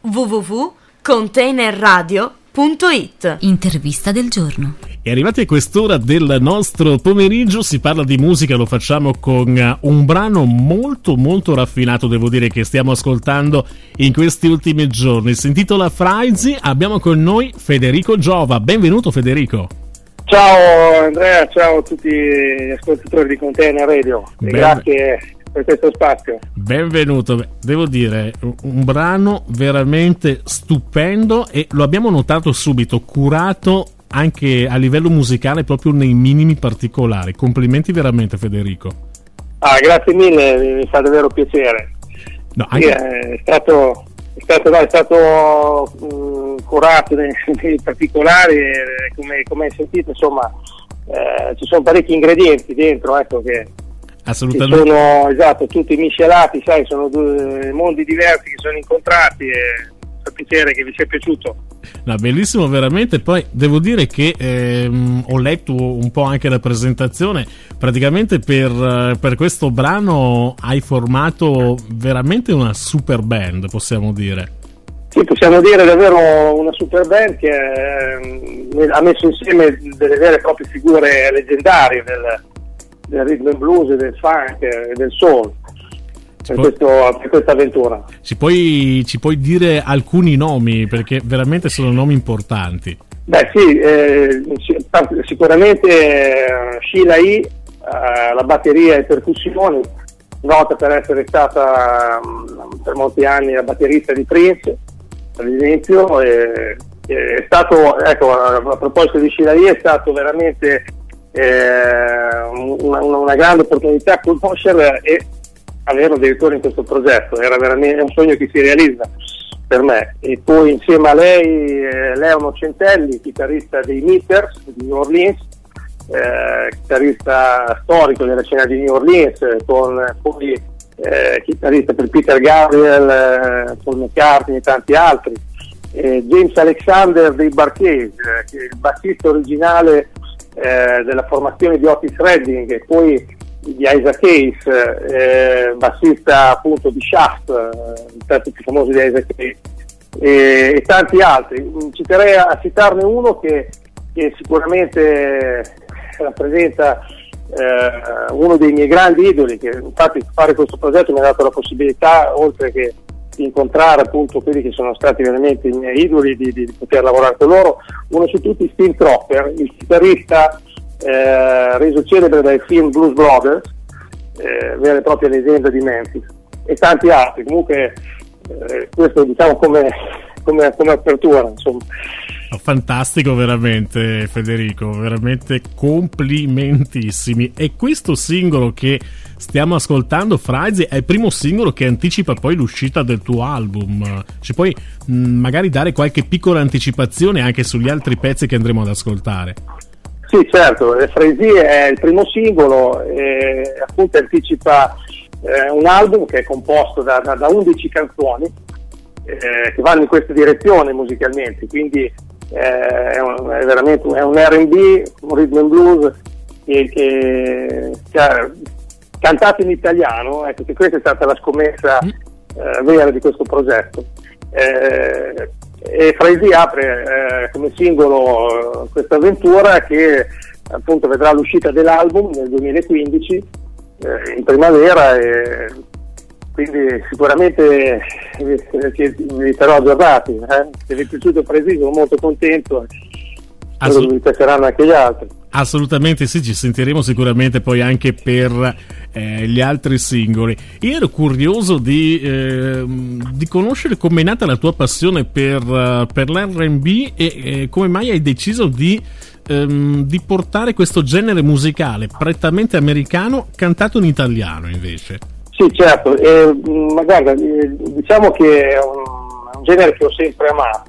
www.containerradio.it. Intervista del giorno. E arrivati a quest'ora del nostro pomeriggio si parla di musica, lo facciamo con un brano molto molto raffinato, devo dire, che stiamo ascoltando in questi ultimi giorni. Si intitola Fraizi, abbiamo con noi Federico Giova. Benvenuto Federico. Ciao Andrea, ciao a tutti gli ascoltatori di Container Radio, grazie per questo spazio. Benvenuto, devo dire un brano veramente stupendo e lo abbiamo notato subito, curato anche a livello musicale proprio nei minimi particolari. Complimenti veramente Federico. Grazie mille, mi fa davvero piacere. No, anche... è stato curato nei particolari, come hai sentito, insomma, ci sono parecchi ingredienti dentro, ecco, che assolutamente sono tutti miscelati, sai, sono due mondi diversi che sono incontrati e fa piacere che vi sia piaciuto. No, bellissimo veramente. Poi devo dire che ho letto un po' anche la presentazione, praticamente per questo brano hai formato veramente una super band, possiamo dire. Sì, possiamo dire davvero una super band che ha messo insieme delle vere e proprie figure leggendarie del rhythm and blues, del funk e del soul. Per questa avventura. Ci puoi dire alcuni nomi, perché veramente sono nomi importanti. Beh sì, sicuramente Sheila E, la batteria e percussioni, nota per essere stata per molti anni la batterista di Prince, per esempio, è stato, ecco, a proposito di Sheila E, è stato veramente una grande opportunità conoscerla e averlo addirittura in questo progetto. Era veramente un sogno che si realizza per me. E poi insieme a lei Leon Centelli, chitarrista dei Meters di New Orleans, chitarrista storico della scena di New Orleans, con poi chitarrista per Peter Gabriel, Paul McCartney e tanti altri, James Alexander dei Bar-Kays, che è il bassista originale della formazione di Otis Redding, e poi di Isaac Hayes, bassista appunto di Shaft, il pezzo più famoso di Isaac Hayes, e tanti altri. Citerei a citarne uno che sicuramente rappresenta uno dei miei grandi idoli, che infatti fare questo progetto mi ha dato la possibilità, oltre che di incontrare appunto quelli che sono stati veramente i miei idoli, di poter lavorare con loro. Uno su tutti, Steve Cropper, il chitarrista reso celebre dai film Blues Brothers, vera e propria leggenda di Memphis, e tanti altri. Comunque questo diciamo come apertura, insomma. Fantastico veramente Federico, veramente complimentissimi. E questo singolo che stiamo ascoltando, Fraizi, è il primo singolo che anticipa poi l'uscita del tuo album. Ci puoi magari dare qualche piccola anticipazione anche sugli altri pezzi che andremo ad ascoltare? Sì, certo, Fraizi è il primo singolo e appunto anticipa un album che è composto da 11 canzoni che vanno in questa direzione musicalmente, quindi è veramente un R&B, un rhythm and blues che cantato in italiano, ecco, che questa è stata la scommessa vera di questo progetto. E Fraizi apre come singolo questa avventura, che appunto vedrà l'uscita dell'album nel 2015 in primavera, e quindi sicuramente vi terrò aggiornati. Se vi è piaciuto Fraizi sono molto contento, spero che vi piaceranno anche gli altri. Assolutamente sì, ci sentiremo sicuramente poi anche per gli altri singoli. Io ero curioso di conoscere com'è nata la tua passione per l'R&B e come mai hai deciso di portare questo genere musicale prettamente americano cantato in italiano invece. Sì, certo, ma guarda, diciamo che è un genere che ho sempre amato.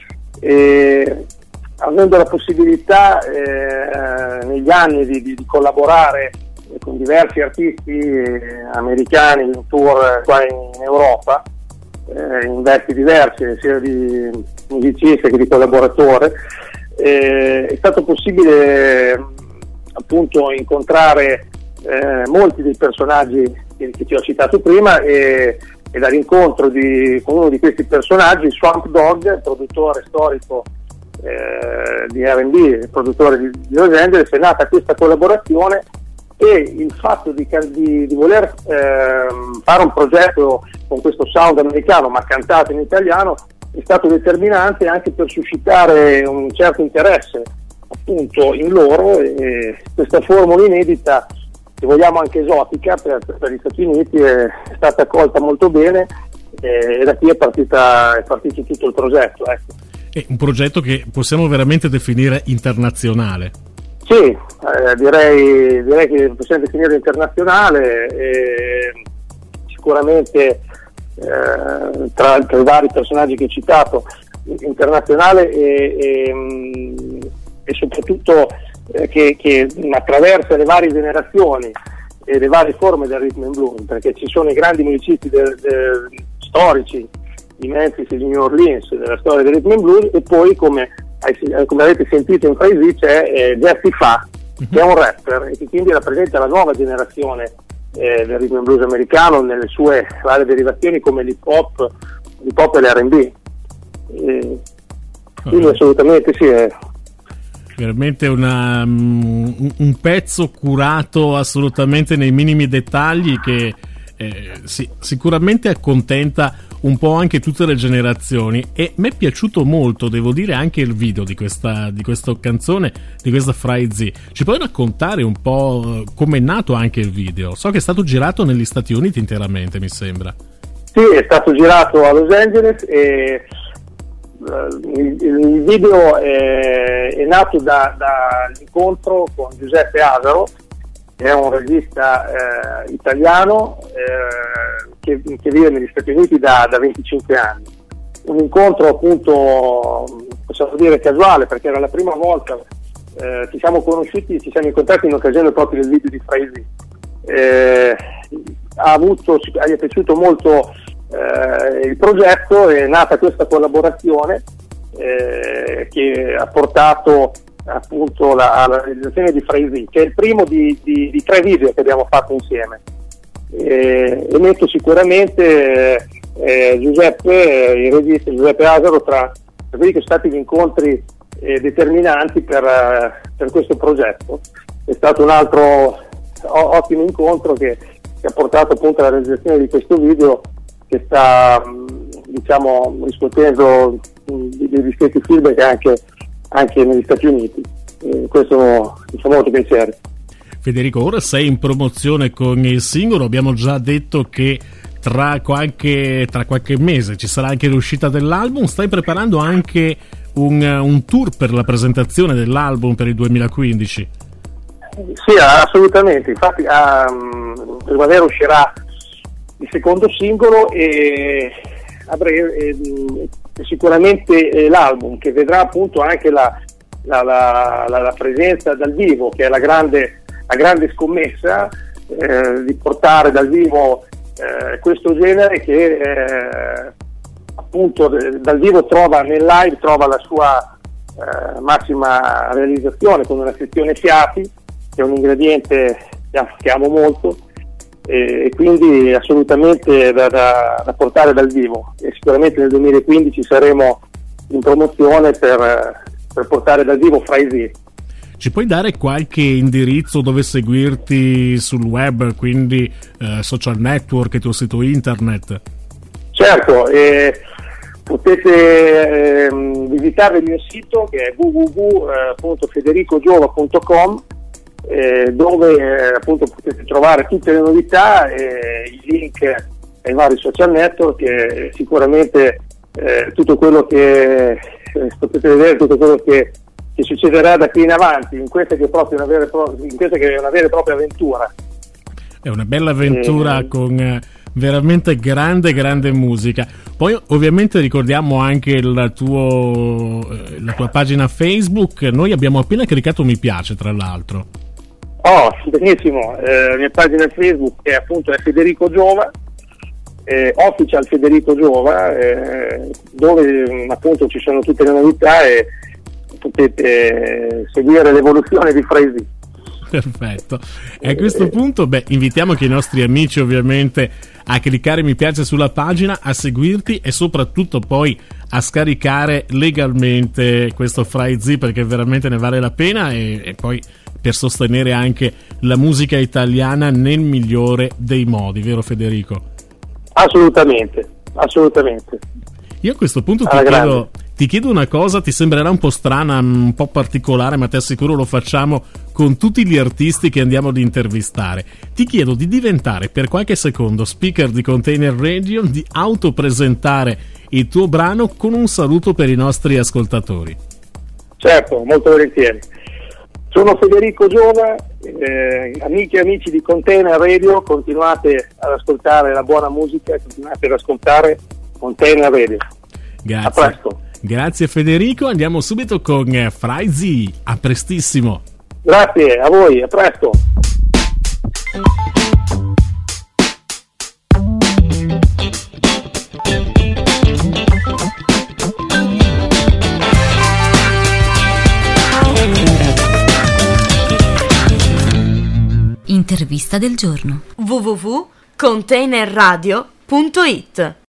Avendo la possibilità negli anni di collaborare con diversi artisti americani in tour qua in Europa, in vesti diverse, sia di musicista che di collaboratore, è stato possibile appunto incontrare molti dei personaggi che ti ho citato prima, e e dall'incontro con uno di questi personaggi, Swamp Dogg, produttore storico di R&B, produttore di Los Angeles, è nata questa collaborazione, e il fatto di voler fare un progetto con questo sound americano ma cantato in italiano è stato determinante anche per suscitare un certo interesse appunto in loro, e questa formula inedita, se vogliamo anche esotica per gli Stati Uniti, è stata accolta molto bene, e da qui è partito tutto il progetto, ecco. È un progetto che possiamo veramente definire internazionale. Sì, direi che possiamo definire internazionale, e sicuramente tra i vari personaggi che ho citato, internazionale, e soprattutto che attraversa le varie generazioni e le varie forme del rhythm and blues, perché ci sono i grandi musicisti storici di Memphis e di New Orleans della storia del rhythm and blues, e poi come avete sentito in Crazy c'è Jesse Fa, che è un rapper e che quindi rappresenta la nuova generazione del rhythm and blues americano nelle sue varie derivazioni come l'hip hop e l'R&B. Quindi assolutamente sì, è veramente un pezzo curato assolutamente nei minimi dettagli, che sicuramente accontenta un po' anche tutte le generazioni. E mi è piaciuto molto, devo dire, anche il video di questa canzone, di questa Fry Z. Ci puoi raccontare un po' come è nato anche il video? So che è stato girato negli Stati Uniti interamente, mi sembra. Sì, è stato girato a Los Angeles, e il video è nato dall'incontro con Giuseppe Asaro, che è un regista italiano che vive negli Stati Uniti da 25 anni. Un incontro appunto, possiamo dire casuale, perché era la prima volta ci siamo conosciuti, ci siamo incontrati in occasione proprio del video di Fry Z. Gli è piaciuto molto il progetto, è nata questa collaborazione che ha portato appunto alla realizzazione di Fry Z, che è il primo di 3 video che abbiamo fatto insieme, e metto sicuramente Giuseppe, il regista Giuseppe Asaro, tra quelli che sono stati gli incontri determinanti per questo progetto. È stato un altro ottimo incontro che ha portato appunto alla realizzazione di questo video, che sta riscuotendo dei discreti feedback anche negli Stati Uniti. Questo mi fa molto piacere. Federico, ora sei in promozione con il singolo, abbiamo già detto che tra qualche mese ci sarà anche l'uscita dell'album. Stai preparando anche un tour per la presentazione dell'album per il 2015? Sì, assolutamente. Infatti primavera uscirà il secondo singolo, e a breve sicuramente l'album, che vedrà appunto anche la presenza dal vivo, che è la grande scommessa, di portare dal vivo questo genere che appunto dal vivo nel live trova la sua massima realizzazione, con una sezione fiati, che è un ingrediente che amo molto, e quindi assolutamente da portare dal vivo. E sicuramente nel 2015 saremo in promozione per portare dal vivo Fry Z. Ci puoi dare qualche indirizzo dove seguirti sul web, quindi social network, il tuo sito internet? Certo, potete visitare il mio sito, che è www.federicogiova.com, dove appunto potete trovare tutte le novità e i link ai vari social network, e sicuramente tutto quello che potete vedere, tutto quello che succederà da qui in avanti, in questa che è una vera e propria avventura. È una bella avventura con veramente grande musica. Poi ovviamente ricordiamo anche la tua pagina Facebook. Noi abbiamo appena caricato mi piace, tra l'altro. Oh, benissimo. La mia pagina Facebook è appunto Federico Giova, Official Federico Giova, dove appunto ci sono tutte le novità, e potete seguire l'evoluzione di Fry Z. Perfetto. E a questo punto, invitiamo anche i nostri amici ovviamente a cliccare mi piace sulla pagina, a seguirti e soprattutto poi a scaricare legalmente questo FryZ, perché veramente ne vale la pena, e poi per sostenere anche la musica italiana nel migliore dei modi, vero Federico? Assolutamente. Io a questo punto ti chiedo una cosa, ti sembrerà un po' strana, un po' particolare, ma ti assicuro lo facciamo con tutti gli artisti che andiamo ad intervistare. Ti chiedo di diventare per qualche secondo speaker di Container Radio, di autopresentare il tuo brano con un saluto per i nostri ascoltatori. Certo, molto volentieri. Sono Federico Giova, amiche e amici di Container Radio, continuate ad ascoltare la buona musica, continuate ad ascoltare Container Radio. Grazie. A presto. Grazie Federico, andiamo subito con FryZ, a prestissimo. Grazie a voi, a presto. Intervista del giorno. www.containerradio.it